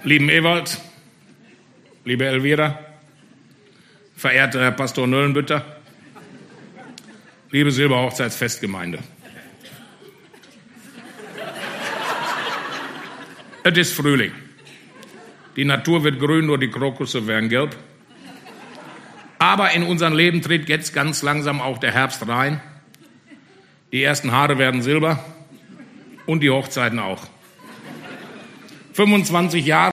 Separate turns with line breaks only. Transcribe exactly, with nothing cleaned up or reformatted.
Lieben Ewald, liebe Elvira, verehrter Herr Pastor Nöllenbütter, liebe Silberhochzeitsfestgemeinde. Es ist Frühling. Die Natur wird grün, nur die Krokusse werden gelb. Aber in unser Leben tritt jetzt ganz langsam auch der Herbst rein. Die ersten Haare werden silber und die Hochzeiten auch. fünfundzwanzig Jahre